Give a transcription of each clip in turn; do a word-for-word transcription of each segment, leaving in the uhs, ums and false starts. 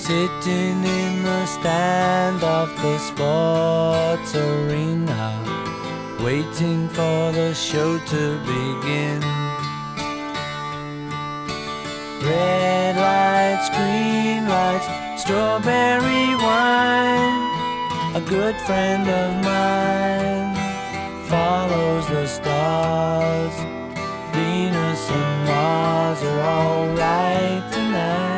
sitting in the stand of the sports arena, waiting for the show to begin. Red lights, green lights, strawberry wine. A good friend of mine follows the stars. Venus and Mars are all right tonight.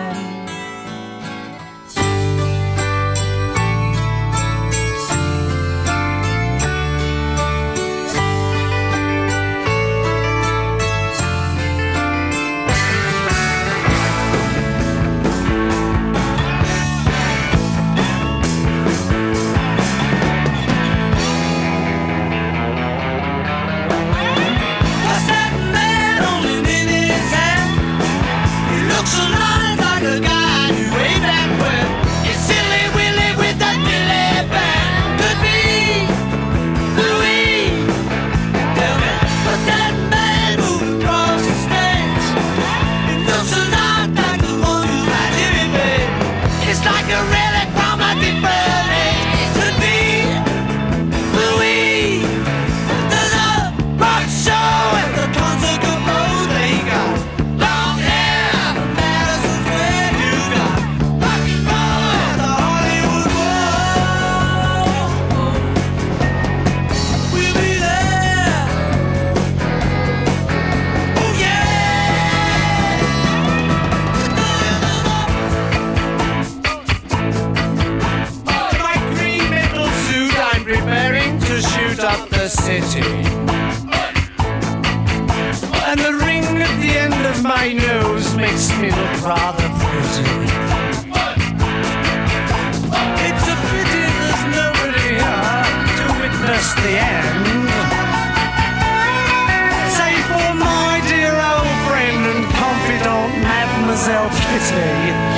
City, and the ring at the end of my nose makes me look rather pretty. It's a pity there's nobody here to witness the end, save for my dear old friend and confidant Mademoiselle Kitty.